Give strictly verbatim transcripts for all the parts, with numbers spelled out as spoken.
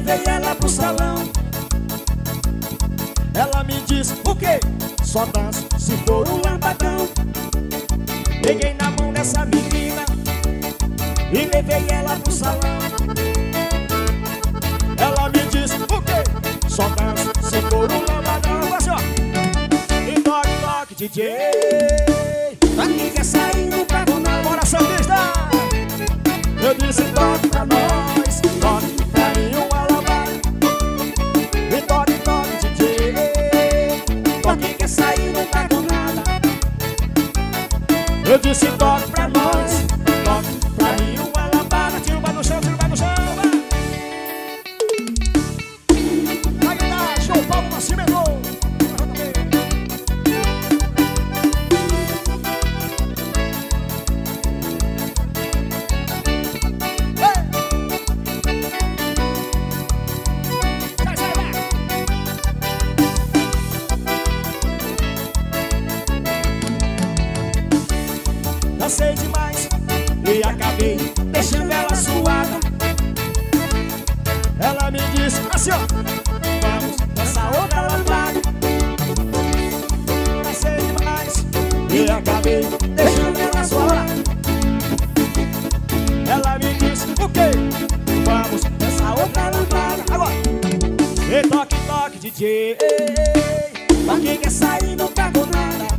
levei ela pro salão. Ela me disse, o quê? Só danço se for um lambadão. Peguei na mão dessa menina e levei ela pro salão. Ela me disse, o quê? Só danço se for um lambadão. Assim, ó. E toque, toque, D J. Aqui quer sair no Pagonal. Bora, Santista! Eu disse, toque pra nós, toque pra mim uma lambada. E toque, toque, D J. Toque quer sair, não tá com nada. Eu disse, toque pra nós, toque pra mim uma lambada. Tira o pé no chão, tira o pé no chão. Vai gritar, show, Paulo Nascimento. Dancei demais e acabei deixando ela suada. Ela me disse assim, ó, vamos nessa outra lambada. Dancei demais e acabei deixando ela suada. Ela me disse, o quê? Vamos nessa outra lambada. Agora! E toque, toque, D J. Toque quer sair, não tá com nada.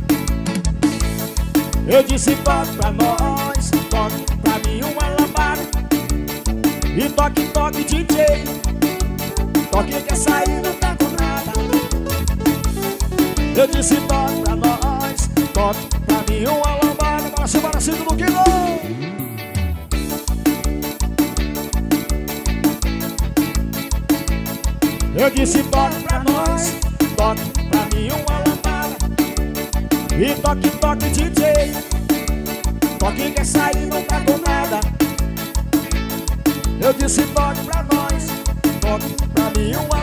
Eu disse, toque pra nós, toque pra mim uma lambada. E toque, toque, D J. Toque quer sair, não tá com nada. Eu disse, toque pra nós, toque pra mim uma lambada. Bora, se bora, cinto no quilo. Eu disse, toque pra nós, toque pra mim uma lambada. E toque, toque, D J. Toque quer sair, não tá com nada. Eu disse, toque pra nós, toque pra mim uma